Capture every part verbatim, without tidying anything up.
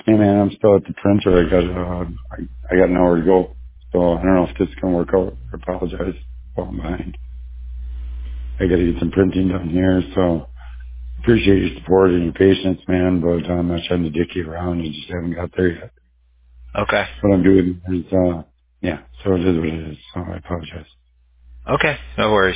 Hey man, I'm still at the printer. I got uh, I, I got nowhere to go. So I don't know if this is gonna work out. I apologize. Well, I'm behind. I got to get some printing done here. So appreciate your support and your patience, man. But I'm not trying to dick you around. You just haven't got there yet. Okay. What I'm doing is, uh, yeah. So it is what it is. So I apologize. Okay. No worries.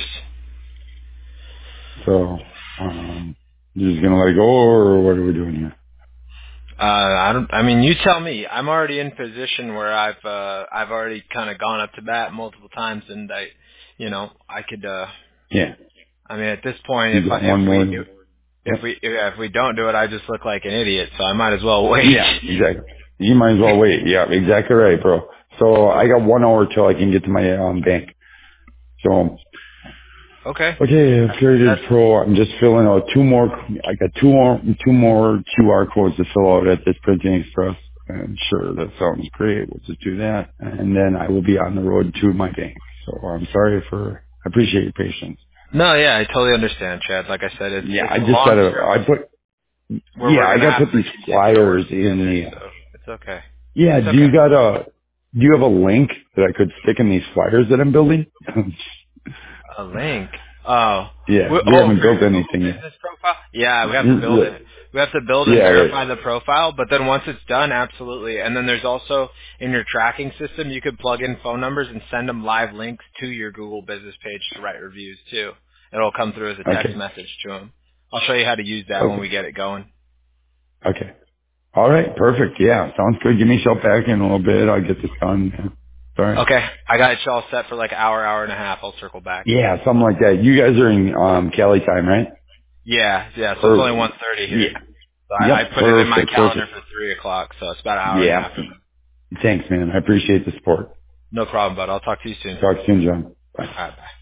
So um, you're just gonna let it go, or what are we doing here? Uh, I don't. I mean, you tell me. I'm already in position where I've uh, I've already kind of gone up to bat multiple times, and I, you know, I could. Uh, Yeah, I mean, at this point, if you I, got if one we more. if, if Yep. we if we don't do it, I just look like an idiot. So I might as well wait. Yeah, exactly. You might as well wait. Yeah, exactly right, bro. So I got one hour till I can get to my um, bank. So Okay. okay, Affiliated That's Pro. I'm just filling out two more. I got two more two more Q R codes to fill out at this Printing Express. And sure, that sounds great. We'll just do that, and then I will be on the road to my bank. So I'm sorry for. I appreciate your patience. no. Yeah, I totally understand, Chad. Like I said, it's Yeah, it's I a just long gotta. I service put. where Yeah, we're I gonna gotta have put to these continue to work flyers in together. the. So it's okay. Yeah, It's do you okay. got a? Do you have a link that I could stick in these flyers that I'm building? A link. Oh. Yeah, We, we oh, haven't for your built Google anything yet. business profile? Yeah, we have to build Mm, it. We have to build and Yeah, right. verify the profile, but then once it's done, absolutely. And then there's also, in your tracking system, you could plug in phone numbers and send them live links to your Google business page to write reviews, too. It'll come through as a text Okay. message to them. I'll show you how to use that when Okay. we get it going. Okay. All right. Perfect. Yeah. Sounds good. Give me a shout back in a little bit. I'll get this done. Yeah. Sorry. Okay, I got it all set for like an hour, hour and a half. I'll circle back. Yeah, something like that. You guys are in um Cali time, right? Yeah, yeah, so it's Or only one thirty here. yeah. So I, I Yep. put it in my Perfect. calendar Perfect. for three o'clock, so it's about an hour and a Yeah. half from now. Thanks, man. I appreciate the support. No problem, bud. I'll talk to you soon. Talk soon, John. Bye. All right, bye.